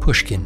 Pushkin.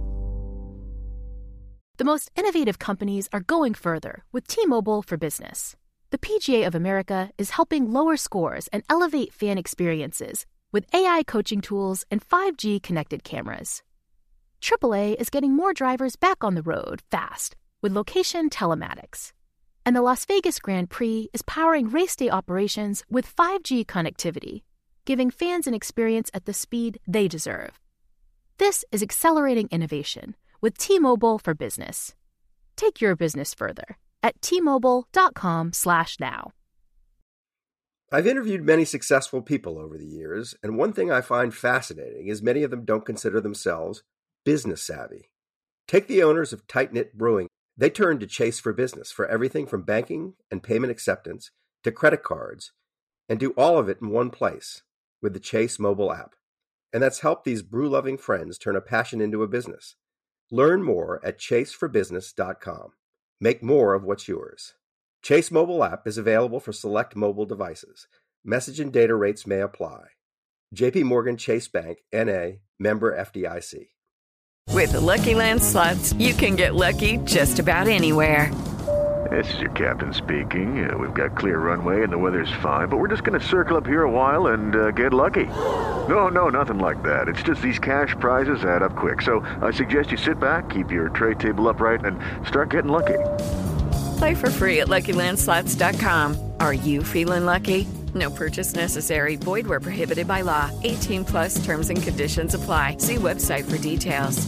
The most innovative companies are going further with T-Mobile for Business. The PGA of America is helping lower scores and elevate fan experiences with AI coaching tools and 5G connected cameras. AAA is getting more drivers back on the road fast with location telematics. And the Las Vegas Grand Prix is powering race day operations with 5G connectivity, giving fans an experience at the speed they deserve. This is accelerating innovation with T-Mobile for Business. Take your business further at T-Mobile.com/now. I've interviewed many successful people over the years, and one thing I find fascinating is many of them don't consider themselves business savvy. Take the owners of Tight Knit Brewing. They turned to Chase for Business for everything from banking and payment acceptance to credit cards, and do all of it in one place with the Chase mobile app. And that's helped these brew-loving friends turn a passion into a business. Learn more at chaseforbusiness.com. Make more of what's yours. Chase mobile app is available for select mobile devices. Message and data rates may apply. J.P. Morgan Chase Bank, N.A., member FDIC. With the Lucky Land Slots, you can get lucky just about anywhere. This is your captain speaking. We've got clear runway and the weather's fine, but we're just going to circle up here a while and get lucky. No, nothing like that. It's just these cash prizes add up quick. So I suggest you sit back, keep your tray table upright, and start getting lucky. Play for free at LuckyLandSlots.com. Are you feeling lucky? No purchase necessary. Void where prohibited by law. 18+ terms and conditions apply. See website for details.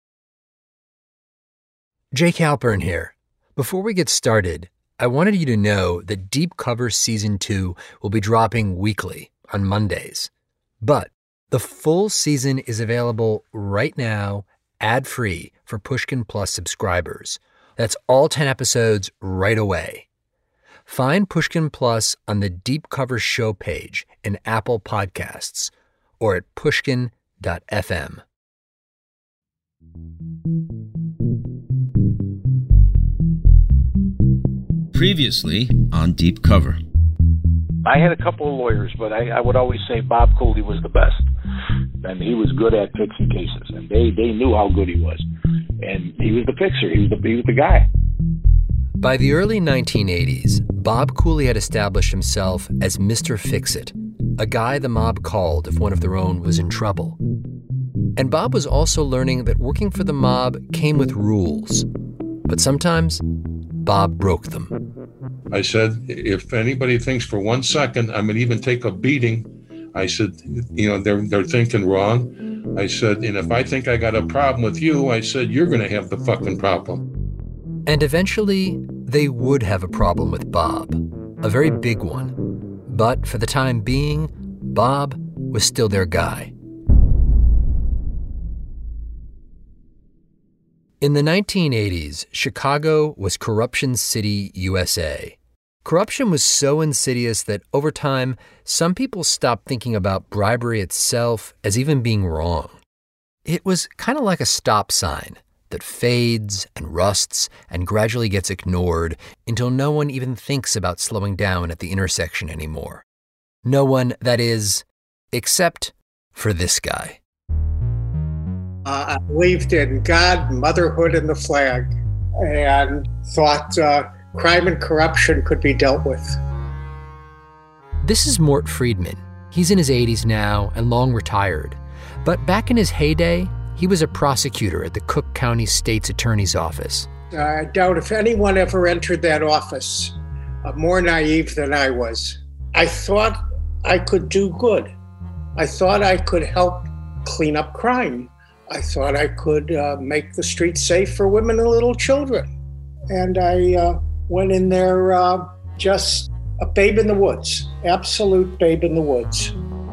Jake Halpern here. Before we get started, I wanted you to know that Deep Cover Season 2 will be dropping weekly on Mondays. But the full season is available right now, ad-free, for Pushkin Plus subscribers. That's all 10 episodes right away. Find Pushkin Plus on the Deep Cover show page in Apple Podcasts or at pushkin.fm. Previously on Deep Cover. I had a couple of lawyers, but I would always say Bob Cooley was the best. And he was good at fixing cases, and they knew how good he was. And he was the fixer. He was the guy. By the early 1980s, Bob Cooley had established himself as Mr. Fix-It, a guy the mob called if one of their own was in trouble. And Bob was also learning that working for the mob came with rules. But sometimes, Bob broke them. I said, if anybody thinks for 1 second I'm going to even take a beating, I said, they're thinking wrong. I said, and if I think I got a problem with you, I said, you're going to have the fucking problem. And eventually, they would have a problem with Bob, a very big one. But for the time being, Bob was still their guy. In the 1980s, Chicago was Corruption City, USA. Corruption was so insidious that over time, some people stopped thinking about bribery itself as even being wrong. It was kind of like a stop sign that fades and rusts and gradually gets ignored until no one even thinks about slowing down at the intersection anymore. No one, that is, except for this guy. I believed in God, motherhood, and the flag, and thought crime and corruption could be dealt with. This is Mort Friedman. He's in his 80s now and long retired. But back in his heyday, he was a prosecutor at the Cook County State's Attorney's Office. I doubt if anyone ever entered that office more naive than I was. I thought I could do good. I thought I could help clean up crime. I thought I could make the streets safe for women and little children. And I went in there just a babe in the woods, absolute babe in the woods.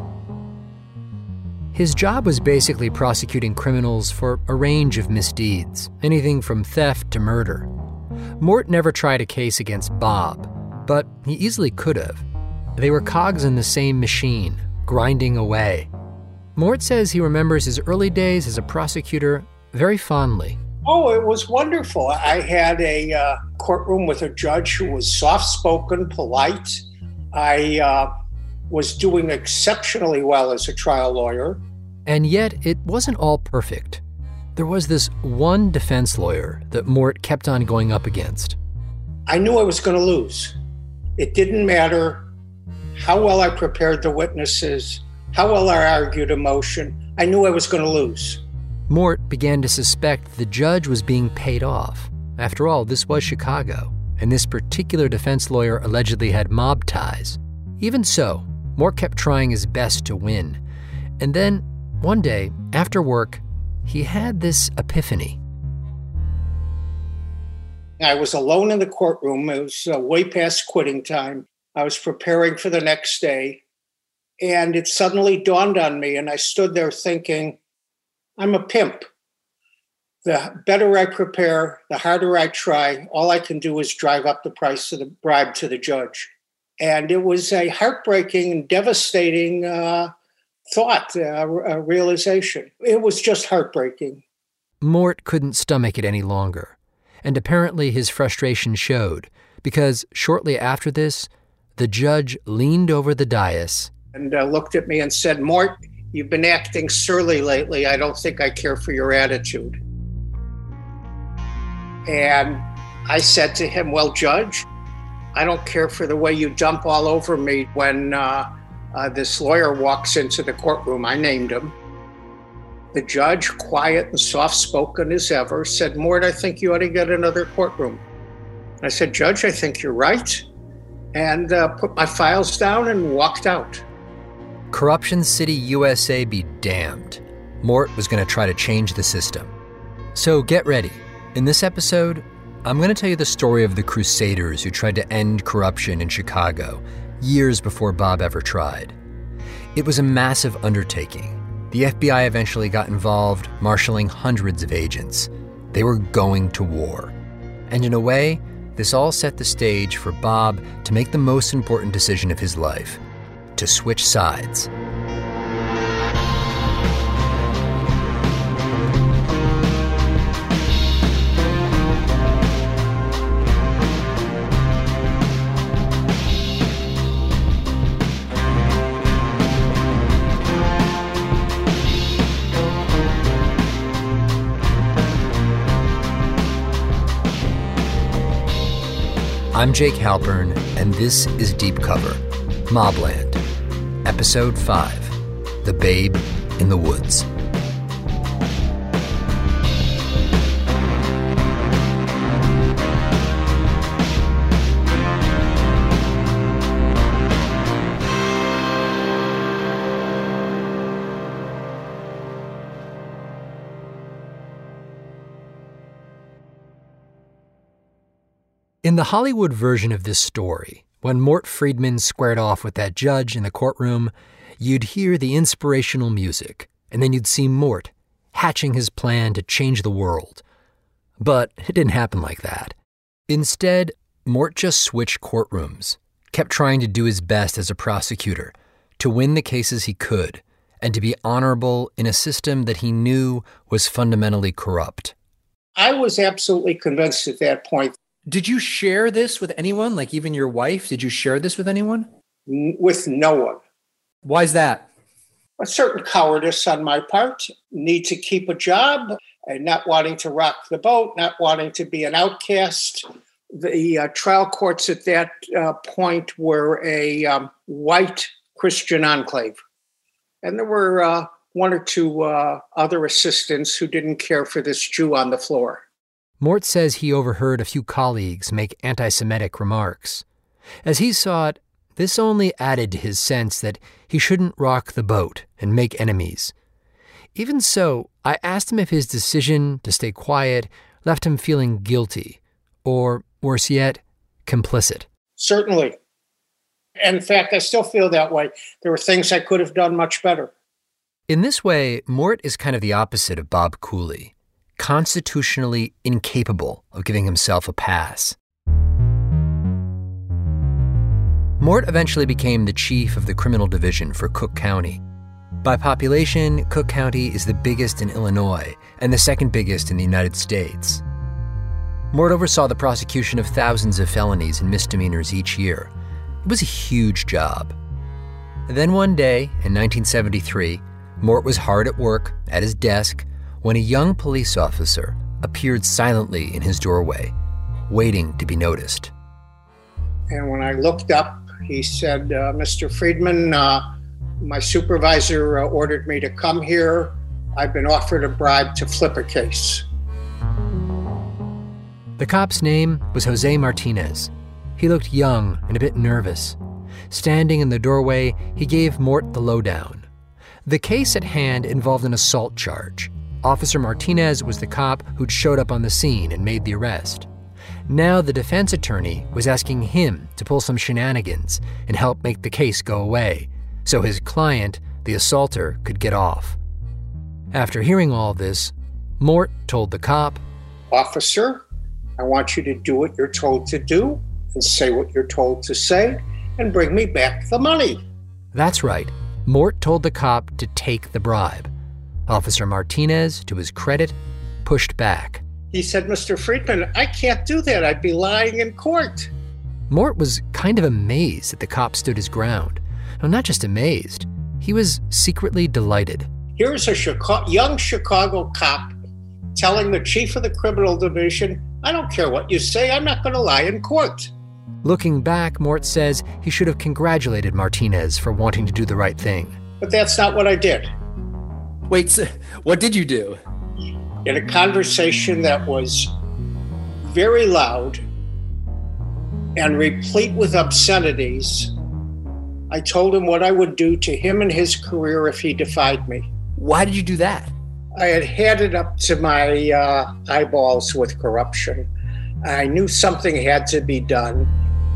His job was basically prosecuting criminals for a range of misdeeds, anything from theft to murder. Mort never tried a case against Bob, but he easily could have. They were cogs in the same machine, grinding away. Mort says he remembers his early days as a prosecutor very fondly. Oh, it was wonderful. I had a courtroom with a judge who was soft-spoken, polite. I was doing exceptionally well as a trial lawyer. And yet, it wasn't all perfect. there was this one defense lawyer that Mort kept on going up against. I knew I was going to lose. It didn't matter how well I prepared the witnesses, how well I argued a motion. I knew I was going to lose. Mort began to suspect the judge was being paid off. After all, this was Chicago, and this particular defense lawyer allegedly had mob ties. Even so, Mort kept trying his best to win. And then, one day, after work, he had this epiphany. I was alone in the courtroom. It was way past quitting time. I was preparing for the next day, and it suddenly dawned on me, and I stood there thinking, I'm a pimp. The better I prepare, the harder I try, all I can do is drive up the price of the bribe to the judge. And it was a heartbreaking and devastating thought, a realization. It was just heartbreaking. Mort couldn't stomach it any longer. And apparently his frustration showed, because shortly after this, the judge leaned over the dais and looked at me and said, Mort, you've been acting surly lately. I don't think I care for your attitude. And I said to him, well, Judge, I don't care for the way you jump all over me when this lawyer walks into the courtroom. I named him. The judge, quiet and soft-spoken as ever, said, Mort, I think you ought to get another courtroom. I said, Judge, I think you're right. And put my files down and walked out. Corruption City, USA be damned. Mort was going to try to change the system. So get ready. In this episode, I'm going to tell you the story of the Crusaders who tried to end corruption in Chicago years before Bob ever tried. It was a massive undertaking. The FBI eventually got involved, marshaling hundreds of agents. They were going to war. And in a way, this all set the stage for Bob to make the most important decision of his life, to switch sides. I'm Jake Halpern, and this is Deep Cover, Mobland, Episode 5, The Babe in the Woods. In the Hollywood version of this story, when Mort Friedman squared off with that judge in the courtroom, you'd hear the inspirational music, and then you'd see Mort hatching his plan to change the world. But it didn't happen like that. Instead, Mort just switched courtrooms, kept trying to do his best as a prosecutor, to win the cases he could, and to be honorable in a system that he knew was fundamentally corrupt. I was absolutely convinced at that point. Did you share this with anyone, like even your wife? Did you share this with anyone? With no one. Why is that? A certain cowardice on my part, need to keep a job, and not wanting to rock the boat, not wanting to be an outcast. The trial courts at that point were a white Christian enclave. And there were one or two other assistants who didn't care for this Jew on the floor. Mort says he overheard a few colleagues make anti-Semitic remarks. As he saw it, this only added to his sense that he shouldn't rock the boat and make enemies. Even so, I asked him if his decision to stay quiet left him feeling guilty, or, worse yet, complicit. Certainly. In fact, I still feel that way. There were things I could have done much better. In this way, Mort is kind of the opposite of Bob Cooley. Constitutionally incapable of giving himself a pass. Mort eventually became the chief of the criminal division for Cook County. By population, Cook County is the biggest in Illinois and the second biggest in the United States. Mort oversaw the prosecution of thousands of felonies and misdemeanors each year. It was a huge job. Then one day, in 1973, Mort was hard at work at his desk, when a young police officer appeared silently in his doorway, waiting to be noticed. And when I looked up, he said, Mr. Friedman, my supervisor ordered me to come here. I've been offered a bribe to flip a case. The cop's name was Jose Martinez. He looked young and a bit nervous. Standing in the doorway, he gave Mort the lowdown. The case at hand involved an assault charge. Officer Martinez was the cop who'd showed up on the scene and made the arrest. Now the defense attorney was asking him to pull some shenanigans and help make the case go away, so his client, the assaulter, could get off. After hearing all this, Mort told the cop, Officer, I want you to do what you're told to do and say what you're told to say and bring me back the money. That's right. Mort told the cop to take the bribe. Officer Martinez, to his credit, pushed back. He said, Mr. Friedman, I can't do that. I'd be lying in court. Mort was kind of amazed that the cop stood his ground. No, not just amazed. He was secretly delighted. Here's a young Chicago cop telling the chief of the criminal division, I don't care what you say, I'm not going to lie in court. Looking back, Mort says he should have congratulated Martinez for wanting to do the right thing. But that's not what I did. Wait, so what did you do? In a conversation that was very loud and replete with obscenities, I told him what I would do to him and his career if he defied me. Why did you do that? I had it up to my eyeballs with corruption. I knew something had to be done.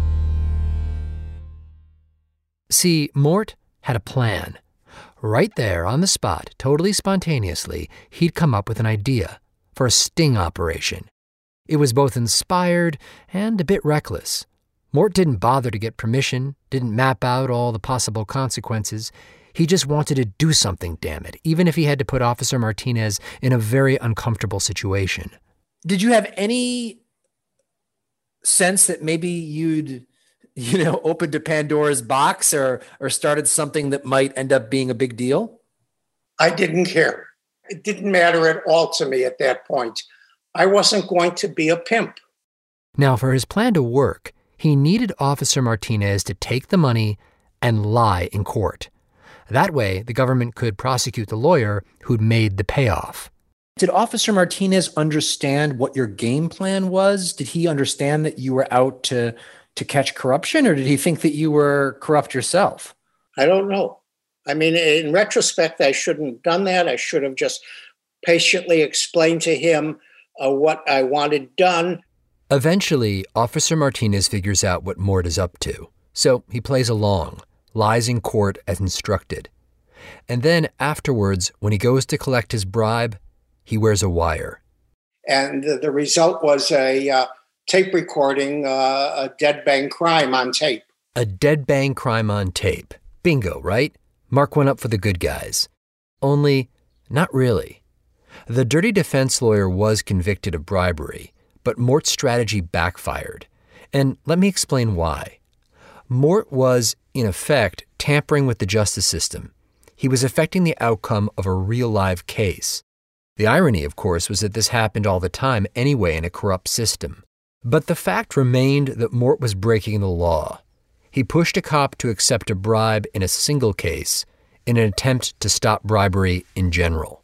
See, Mort had a plan. Right there on the spot, totally spontaneously, he'd come up with an idea for a sting operation. It was both inspired and a bit reckless. Mort didn't bother to get permission, didn't map out all the possible consequences. He just wanted to do something, damn it, even if he had to put Officer Martinez in a very uncomfortable situation. Did you have any sense that maybe you'd opened a Pandora's box or started something that might end up being a big deal? I didn't care. It didn't matter at all to me at that point. I wasn't going to be a pimp. Now, for his plan to work, he needed Officer Martinez to take the money and lie in court. That way, the government could prosecute the lawyer who'd made the payoff. Did Officer Martinez understand what your game plan was? Did he understand that you were out to catch corruption, or did he think that you were corrupt yourself? I don't know. I mean, in retrospect, I shouldn't have done that. I should have just patiently explained to him what I wanted done. Eventually, Officer Martinez figures out what Mort is up to, so he plays along, lies in court as instructed. And then afterwards, when he goes to collect his bribe, he wears a wire. And the result was a tape recording, a dead bang crime on tape. A dead bang crime on tape. Bingo, right? Mark one up for the good guys. Only, not really. The dirty defense lawyer was convicted of bribery, but Mort's strategy backfired. And let me explain why. Mort was, in effect, tampering with the justice system. He was affecting the outcome of a real live case. The irony, of course, was that this happened all the time anyway in a corrupt system. But the fact remained that Mort was breaking the law. He pushed a cop to accept a bribe in a single case in an attempt to stop bribery in general.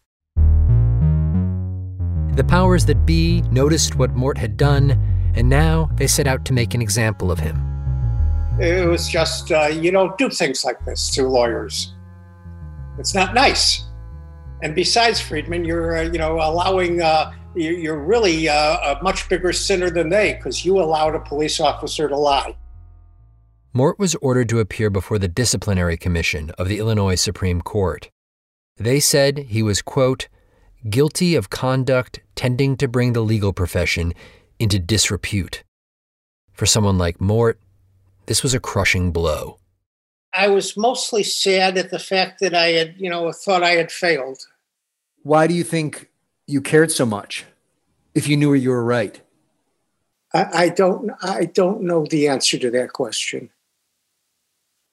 The powers that be noticed what Mort had done, and now they set out to make an example of him. It was just, you don't do things like this to lawyers. It's not nice. And besides, Friedman, you're, allowing, you're really a much bigger sinner than they, because you allowed a police officer to lie. Mort was ordered to appear before the Disciplinary Commission of the Illinois Supreme Court. They said he was, quote, guilty of conduct tending to bring the legal profession into disrepute. For someone like Mort, this was a crushing blow. I was mostly sad at the fact that I had, thought I had failed. Why do you think you cared so much if you knew you were right? I don't know the answer to that question.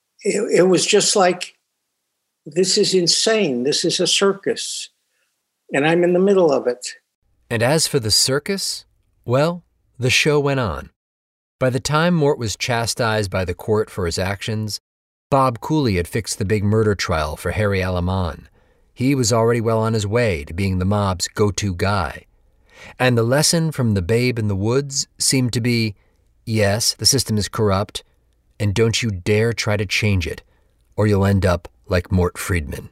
It was just like, this is insane. This is a circus. and I'm in the middle of it. And as for the circus, well, the show went on. By the time Mort was chastised by the court for his actions, Bob Cooley had fixed the big murder trial for Harry Alaman. He was already well on his way to being the mob's go-to guy. And the lesson from The Babe in the Woods seemed to be, yes, the system is corrupt, and don't you dare try to change it, or you'll end up like Mort Friedman.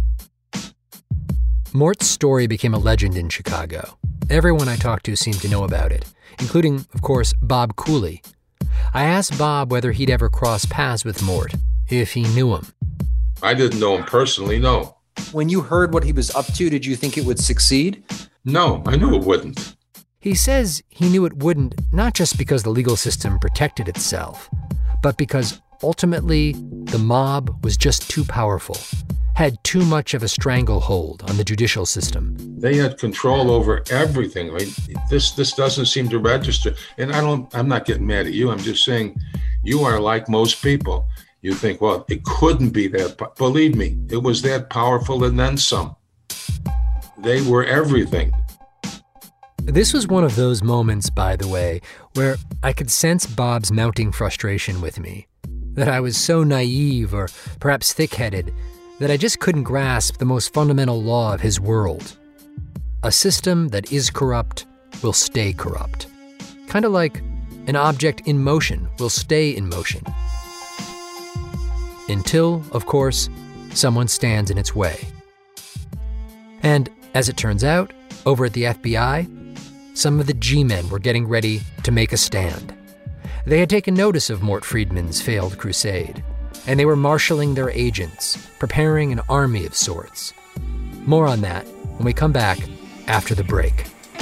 Mort's story became a legend in Chicago. Everyone I talked to seemed to know about it, including, of course, Bob Cooley. I asked Bob whether he'd ever crossed paths with Mort, if he knew him. I didn't know him personally, no. When you heard what he was up to, did you think it would succeed? No, I knew it wouldn't. He says he knew it wouldn't, not just because the legal system protected itself, but because ultimately the mob was just too powerful, had too much of a stranglehold on the judicial system. They had control over everything. I mean, this doesn't seem to register. And I'm not getting mad at you. I'm just saying you are like most people. You think, well, it couldn't be that. Believe me, it was that powerful and then some. They were everything. This was one of those moments, by the way, where I could sense Bob's mounting frustration with me. That I was so naive or perhaps thick-headed that I just couldn't grasp the most fundamental law of his world. A system that is corrupt will stay corrupt. Kind of like an object in motion will stay in motion. Until, of course, someone stands in its way. And as it turns out, over at the FBI, some of the G-men were getting ready to make a stand. They had taken notice of Mort Friedman's failed crusade, and they were marshaling their agents, preparing an army of sorts. More on that when we come back after the break.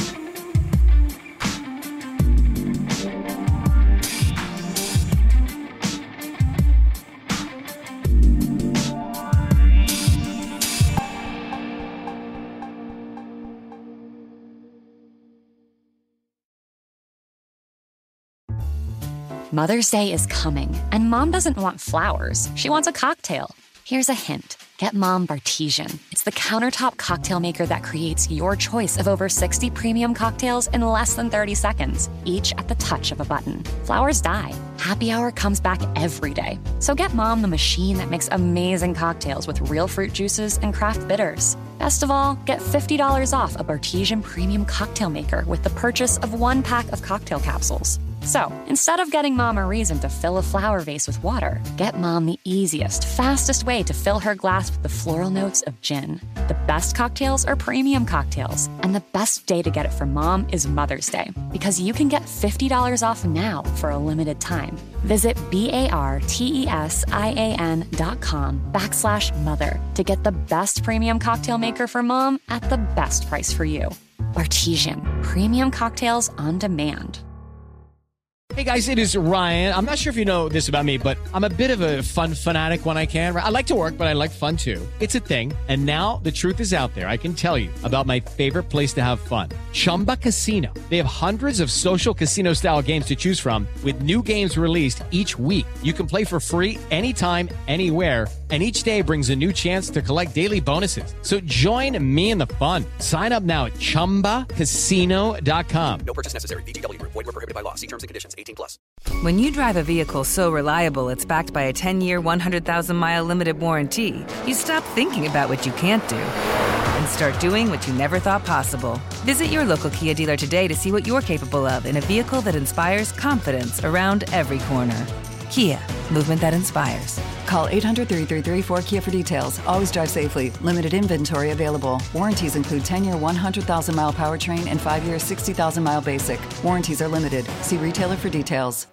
Mother's Day is coming, and Mom doesn't want flowers. She wants a cocktail. Here's a hint. Get Mom Bartesian. It's the countertop cocktail maker that creates your choice of over 60 premium cocktails in less than 30 seconds, each at the touch of a button. Flowers die. Happy Hour comes back every day. So get Mom the machine that makes amazing cocktails with real fruit juices and craft bitters. Best of all, get $50 off a Bartesian premium cocktail maker with the purchase of 1 pack of cocktail capsules. So, instead of getting Mom a reason to fill a flower vase with water, get Mom the easiest, fastest way to fill her glass with the floral notes of gin. The best cocktails are premium cocktails, and the best day to get it for Mom is Mother's Day, because you can get $50 off now for a limited time. Visit BARTESIAN.com/mother to get the best premium cocktail maker for Mom at the best price for you. Bartesian, premium cocktails on demand. Hey guys, it is Ryan. I'm not sure if you know this about me, but I'm a bit of a fun fanatic when I can. I like to work, but I like fun too. It's a thing. And now the truth is out there. I can tell you about my favorite place to have fun. Chumba Casino. They have hundreds of social casino style games to choose from with new games released each week. You can play for free anytime, anywhere. And each day brings a new chance to collect daily bonuses. So join me in the fun. Sign up now at ChumbaCasino.com. No purchase necessary. VGW. Void where prohibited by law. See terms and conditions. 18+. When you drive a vehicle so reliable it's backed by a 10-year, 100,000-mile limited warranty, you stop thinking about what you can't do and start doing what you never thought possible. Visit your local Kia dealer today to see what you're capable of in a vehicle that inspires confidence around every corner. Kia, movement that inspires. Call 800-333-4KIA for details. Always drive safely. Limited inventory available. Warranties include 10-year 100,000-mile powertrain and 5-year 60,000-mile basic. Warranties are limited. See retailer for details.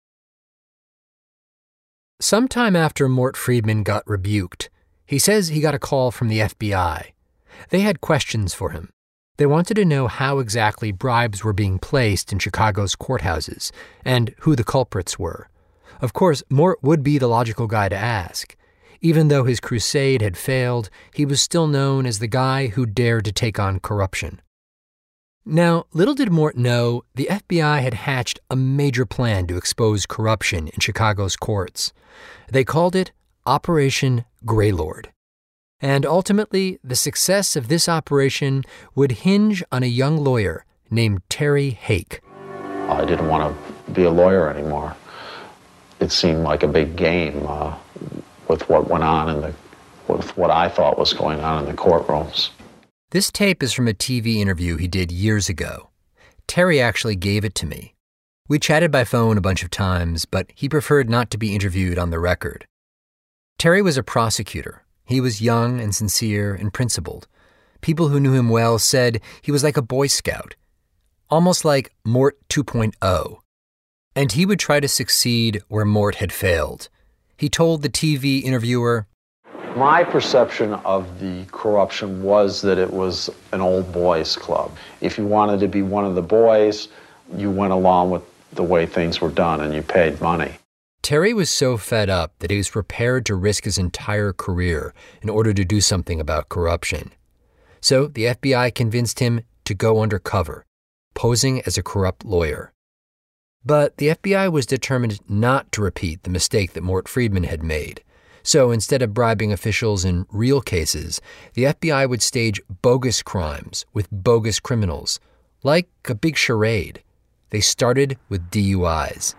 Sometime after Mort Friedman got rebuked, he says he got a call from the FBI. They had questions for him. They wanted to know how exactly bribes were being placed in Chicago's courthouses and who the culprits were. Of course, Mort would be the logical guy to ask. Even though his crusade had failed, he was still known as the guy who dared to take on corruption. Now, little did Mort know, the FBI had hatched a major plan to expose corruption in Chicago's courts. They called it Operation Greylord. And ultimately, the success of this operation would hinge on a young lawyer named Terry Hake. I didn't want to be a lawyer anymore. It seemed like a big game with what went on with what I thought was going on in the courtrooms. This tape is from a TV interview he did years ago. Terry actually gave it to me. We chatted by phone a bunch of times, but he preferred not to be interviewed on the record. Terry was a prosecutor. He was young and sincere and principled. People who knew him well said he was like a Boy Scout, almost like Mort 2.0. And he would try to succeed where Mort had failed. He told the TV interviewer, "My perception of the corruption was that it was an old boys club. If you wanted to be one of the boys, you went along with the way things were done and you paid money." Terry was so fed up that he was prepared to risk his entire career in order to do something about corruption. So the FBI convinced him to go undercover, posing as a corrupt lawyer. But the FBI was determined not to repeat the mistake that Mort Friedman had made. So instead of bribing officials in real cases, the FBI would stage bogus crimes with bogus criminals, like a big charade. They started with DUIs.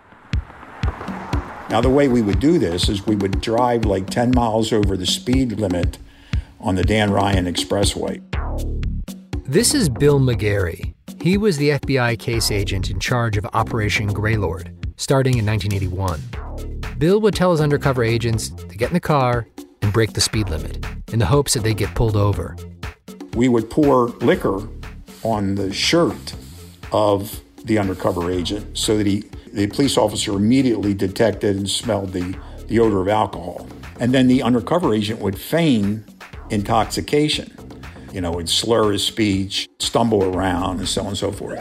Now, the way we would do this is we would drive like 10 miles over the speed limit on the Dan Ryan Expressway. This is Bill McGarry. He was the FBI case agent in charge of Operation Greylord, starting in 1981. Bill would tell his undercover agents to get in the car and break the speed limit in the hopes that they'd get pulled over. We would pour liquor on the shirt of the undercover agent so that the police officer immediately detected and smelled the odor of alcohol. And then the undercover agent would feign intoxication. Would slur his speech, stumble around, and so on and so forth.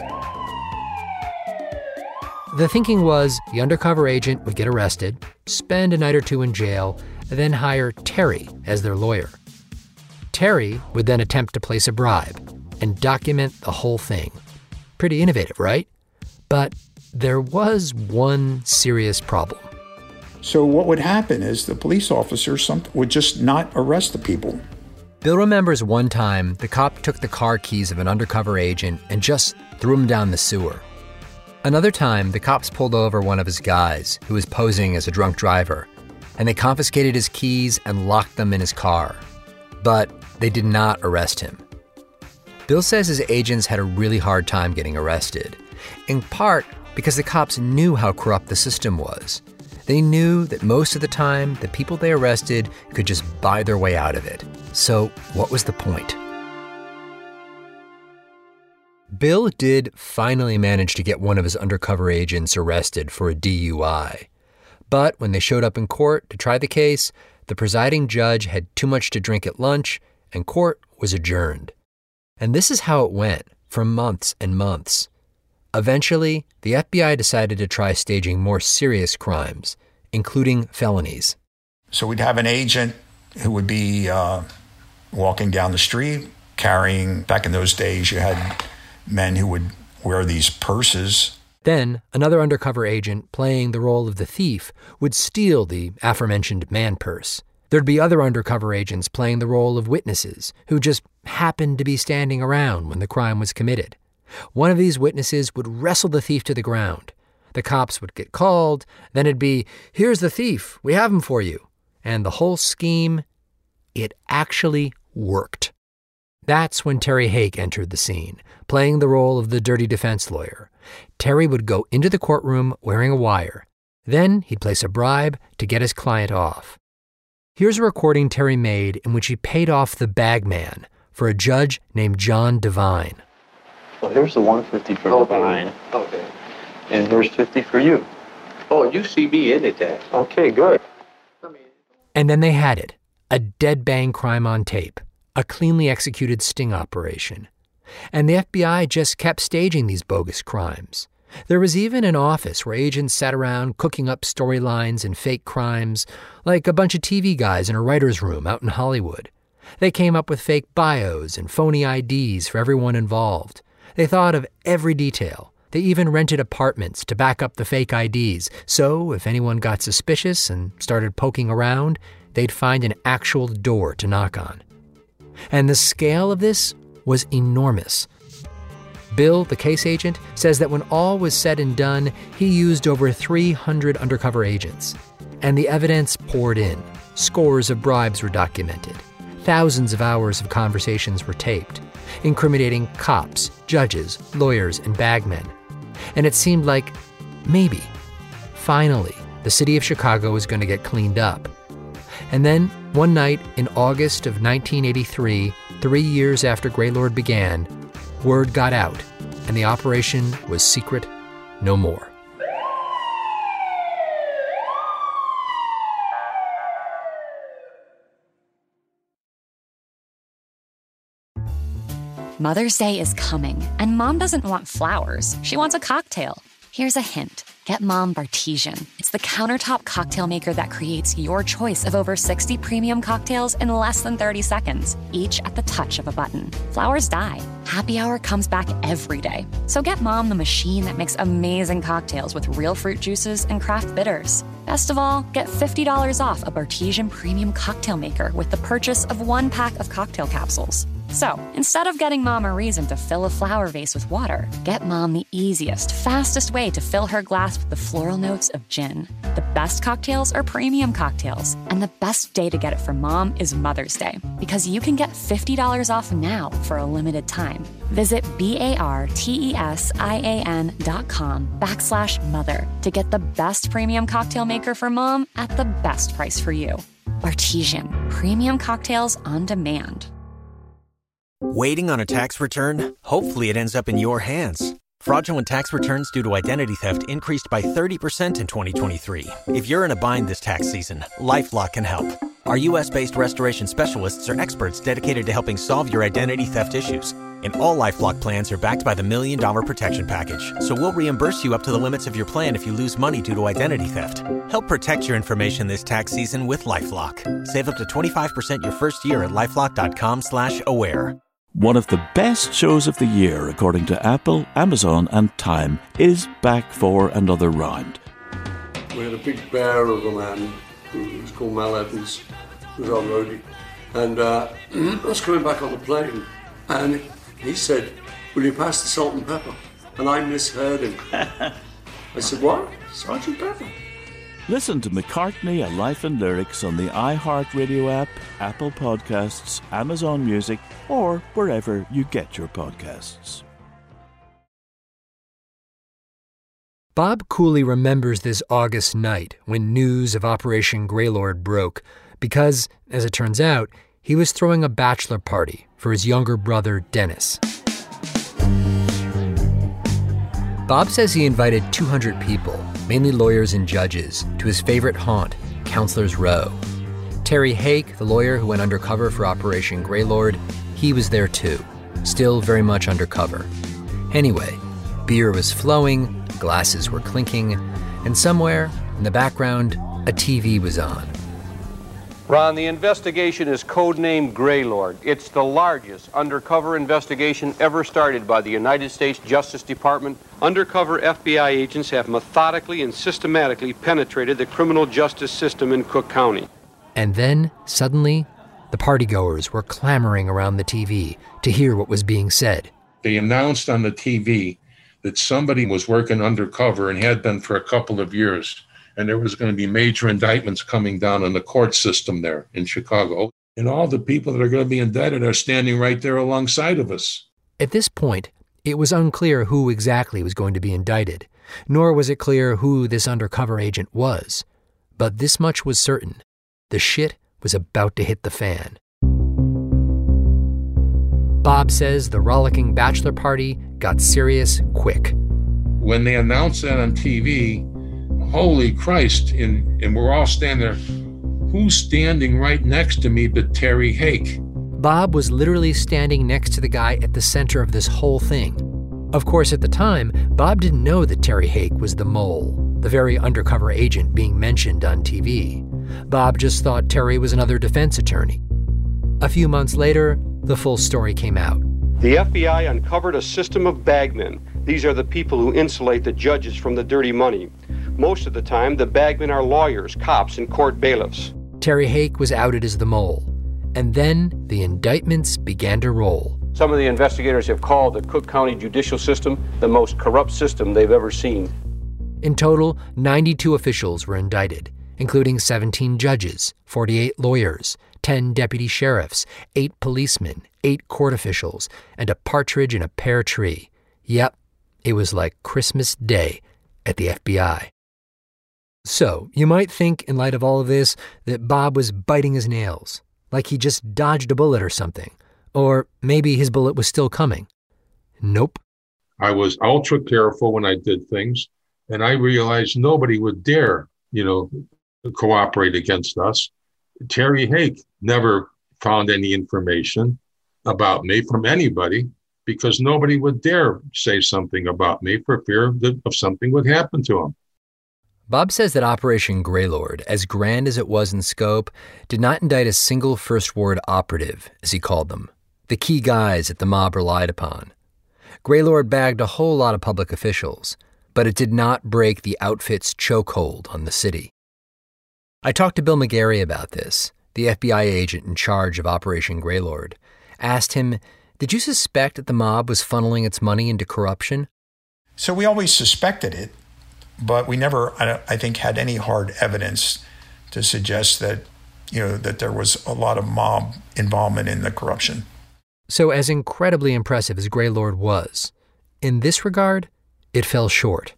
The thinking was the undercover agent would get arrested, spend a night or two in jail, and then hire Terry as their lawyer. Terry would then attempt to place a bribe and document the whole thing. Pretty innovative, right? But there was one serious problem. So what would happen is the police officers would just not arrest the people. Bill remembers one time the cop took the car keys of an undercover agent and just threw them down the sewer. Another time, the cops pulled over one of his guys who was posing as a drunk driver, and they confiscated his keys and locked them in his car. But they did not arrest him. Bill says his agents had a really hard time getting arrested, in part because the cops knew how corrupt the system was. They knew that most of the time, the people they arrested could just buy their way out of it. So what was the point? Bill did finally manage to get one of his undercover agents arrested for a DUI. But when they showed up in court to try the case, the presiding judge had too much to drink at lunch, and court was adjourned. And this is how it went for months and months. Eventually, the FBI decided to try staging more serious crimes, including felonies. So we'd have an agent who would be walking down the street, carrying, back in those days, you had men who would wear these purses. Then, another undercover agent playing the role of the thief would steal the aforementioned man purse. There'd be other undercover agents playing the role of witnesses who just happened to be standing around when the crime was committed. One of these witnesses would wrestle the thief to the ground. The cops would get called, then it'd be, "Here's the thief, we have him for you." And the whole scheme, it actually worked. That's when Terry Hake entered the scene, playing the role of the dirty defense lawyer. Terry would go into the courtroom wearing a wire. Then he'd place a bribe to get his client off. Here's a recording Terry made in which he paid off the bagman for a judge named John Devine. Well, here's the $150 for Devine. Okay. And here's $50 for you. Oh, you see me in it then. Okay, good. And then they had it, a dead bang crime on tape, a cleanly executed sting operation. And the FBI just kept staging these bogus crimes. There was even an office where agents sat around cooking up storylines and fake crimes, like a bunch of TV guys in a writer's room out in Hollywood. They came up with fake bios and phony IDs for everyone involved. They thought of every detail. They even rented apartments to back up the fake IDs, so if anyone got suspicious and started poking around, they'd find an actual door to knock on. And the scale of this was enormous. Bill, the case agent, says that when all was said and done, he used over 300 undercover agents. And the evidence poured in. Scores of bribes were documented. Thousands of hours of conversations were taped, incriminating cops, judges, lawyers, and bagmen. And it seemed like, maybe, finally, the city of Chicago was going to get cleaned up. And then, one night in August of 1983, 3 years after Greylord began, word got out, and the operation was secret no more. Mother's Day is coming, and Mom doesn't want flowers. She wants a cocktail. Here's a hint. Get Mom Bartesian. It's the countertop cocktail maker that creates your choice of over 60 premium cocktails in less than 30 seconds, each at the touch of a button. Flowers die. Happy Hour comes back every day. So get Mom the machine that makes amazing cocktails with real fruit juices and craft bitters. Best of all, get $50 off a Bartesian premium cocktail maker with the purchase of 1 pack of cocktail capsules. So, instead of getting Mom a reason to fill a flower vase with water, get Mom the easiest, fastest way to fill her glass with the floral notes of gin. The best cocktails are premium cocktails, and the best day to get it for Mom is Mother's Day, because you can get $50 off now for a limited time. Visit BARTESIAN.com/mother to get the best premium cocktail maker for Mom at the best price for you. Bartesian, premium cocktails on demand. Waiting on a tax return? Hopefully it ends up in your hands. Fraudulent tax returns due to identity theft increased by 30% in 2023. If you're in a bind this tax season, LifeLock can help. Our U.S.-based restoration specialists are experts dedicated to helping solve your identity theft issues. And all LifeLock plans are backed by the $1 Million Protection Package. So we'll reimburse you up to the limits of your plan if you lose money due to identity theft. Help protect your information this tax season with LifeLock. Save up to 25% your first year at LifeLock.com/aware. One of the best shows of the year, according to Apple, Amazon, and Time, is back for another round. We had a big bear of a man who was called Mal Evans, who was our roadie. And I was coming back on the plane, and he said, "Will you pass the salt and pepper?" And I misheard him. I said, "What? Sergeant Pepper?" Listen to McCartney, A Life in Lyrics on the iHeartRadio app, Apple Podcasts, Amazon Music, or wherever you get your podcasts. Bob Cooley remembers this August night when news of Operation Greylord broke because, as it turns out, he was throwing a bachelor party for his younger brother, Dennis. Bob says he invited 200 people, mainly lawyers and judges, to his favorite haunt, Counselor's Row. Terry Hake, the lawyer who went undercover for Operation Greylord, he was there too, still very much undercover. Anyway, beer was flowing, glasses were clinking, and somewhere in the background, a TV was on. Ron, the investigation is codenamed Greylord. It's the largest undercover investigation ever started by the United States Justice Department. Undercover FBI agents have methodically and systematically penetrated the criminal justice system in Cook County. And then, suddenly, the partygoers were clamoring around the TV to hear what was being said. They announced on the TV that somebody was working undercover and had been for a couple of years. And there was going to be major indictments coming down on the court system there in Chicago. And all the people that are going to be indicted are standing right there alongside of us. At this point, it was unclear who exactly was going to be indicted, nor was it clear who this undercover agent was. But this much was certain. The shit was about to hit the fan. Bob says the rollicking bachelor party got serious quick. When they announced that on TV, holy Christ, and we're all standing there. Who's standing right next to me but Terry Hake? Bob was literally standing next to the guy at the center of this whole thing. Of course, at the time, Bob didn't know that Terry Hake was the mole, the very undercover agent being mentioned on TV. Bob just thought Terry was another defense attorney. A few months later, the full story came out. The FBI uncovered a system of bagmen. These are the people who insulate the judges from the dirty money. Most of the time, the bagmen are lawyers, cops, and court bailiffs. Terry Hake was outed as the mole, And then the indictments began to roll. Some of the investigators have called the Cook County judicial system the most corrupt system they've ever seen. In total, 92 officials were indicted, including 17 judges, 48 lawyers, 10 deputy sheriffs, 8 policemen, 8 court officials, and a partridge in a pear tree. Yep, it was like Christmas Day at the FBI. So, you might think, in light of all of this, that Bob was biting his nails, like he just dodged a bullet or something. Or maybe his bullet was still coming. Nope. I was ultra careful when I did things, and I realized nobody would dare, cooperate against us. Terry Hake never found any information about me from anybody because nobody would dare say something about me for fear of something would happen to him. Bob says that Operation Greylord, as grand as it was in scope, did not indict a single First Ward operative, as he called them, the key guys that the mob relied upon. Greylord bagged a whole lot of public officials, but it did not break the outfit's chokehold on the city. I talked to Bill McGarry about this, the FBI agent in charge of Operation Greylord. Asked him, did you suspect that the mob was funneling its money into corruption? So we always suspected it, but we never, I think, had any hard evidence to suggest that, that there was a lot of mob involvement in the corruption. So as incredibly impressive as Greylord was, in this regard, it fell short.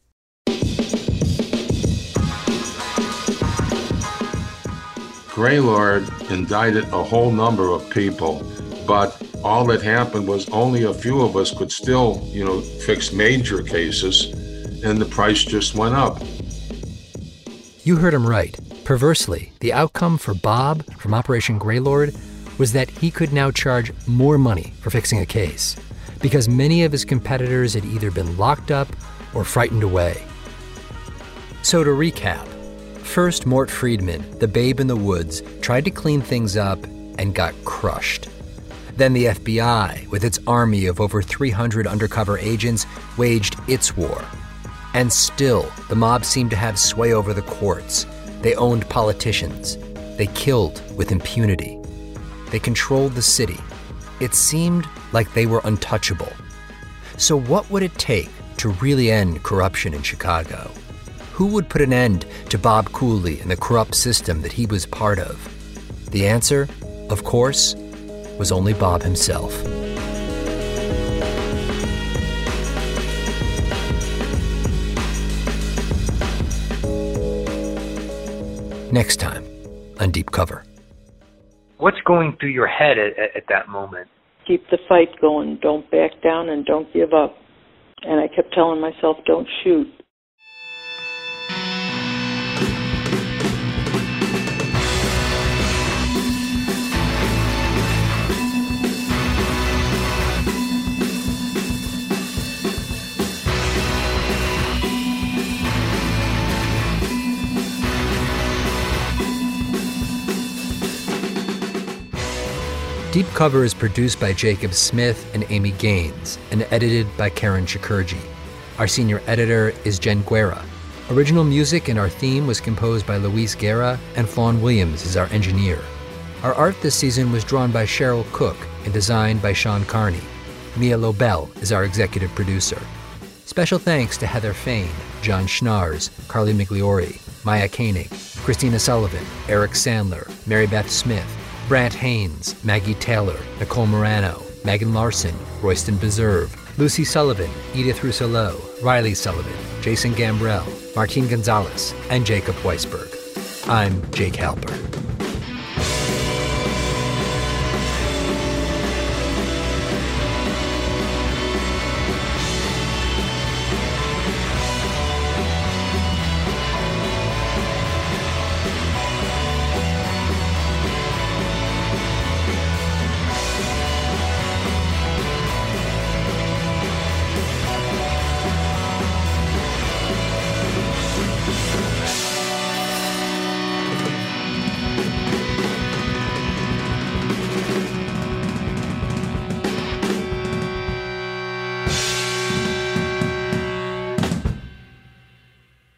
Greylord indicted a whole number of people, but all that happened was only a few of us could still, fix major cases, and the price just went up. You heard him right. Perversely, the outcome for Bob from Operation Greylord was that he could now charge more money for fixing a case, because many of his competitors had either been locked up or frightened away. So to recap, first Mort Friedman, the babe in the woods, tried to clean things up and got crushed. Then the FBI, with its army of over 300 undercover agents, waged its war. And still, the mob seemed to have sway over the courts. They owned politicians. They killed with impunity. They controlled the city. It seemed like they were untouchable. So what would it take to really end corruption in Chicago? Who would put an end to Bob Cooley and the corrupt system that he was part of? The answer, of course, was only Bob himself. Next time on Deep Cover. What's going through your head at that moment? Keep the fight going. Don't back down and don't give up. And I kept telling myself, don't shoot. Deep Cover is produced by Jacob Smith and Amy Gaines and edited by Karen Shakurji. Our senior editor is Jen Guerra. Original music and our theme was composed by Luis Guerra, and Fawn Williams is our engineer. Our art this season was drawn by Cheryl Cook and designed by Sean Carney. Mia Lobel is our executive producer. Special thanks to Heather Fain, John Schnars, Carly Migliori, Maya Koenig, Christina Sullivan, Eric Sandler, Mary Beth Smith, Brant Haynes, Maggie Taylor, Nicole Morano, Megan Larson, Royston Beserve, Lucy Sullivan, Edith Rousselot, Riley Sullivan, Jason Gambrell, Martine Gonzalez, and Jacob Weisberg. I'm Jake Halper.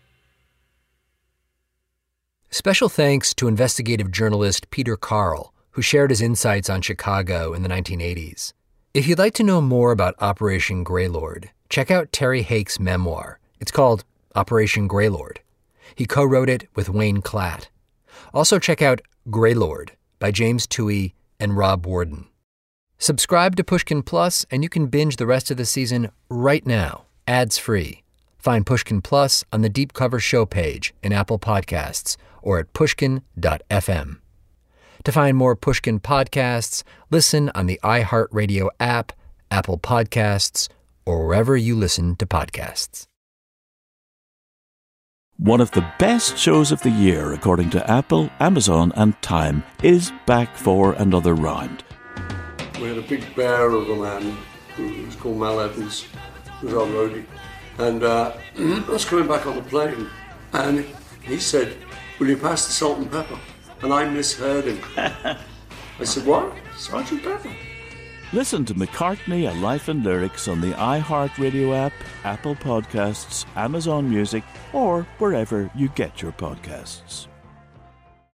Special thanks to investigative journalist Peter Carl, who shared his insights on Chicago in the 1980s. If you'd like to know more about Operation Greylord, check out Terry Hake's memoir. It's called Operation Greylord. He co-wrote it with Wayne Klatt. Also check out Greylord by James Toohey and Rob Warden. Subscribe to Pushkin Plus and you can binge the rest of the season right now, ads-free. Find Pushkin Plus on the Deep Cover show page in Apple Podcasts or at pushkin.fm. To find more Pushkin podcasts, listen on the iHeartRadio app, Apple Podcasts, or wherever you listen to podcasts. One of the best shows of the year, according to Apple, Amazon, and Time, is back for another round. We had a big bear of a man who was called Mal Evans, who was our roadie. And I was coming back on the plane, and he said, "Will you pass the salt and pepper?" And I misheard him. I said, "What? Sergeant Pepper?" Listen to McCartney, A Life in Lyrics on the iHeartRadio app, Apple Podcasts, Amazon Music, or wherever you get your podcasts.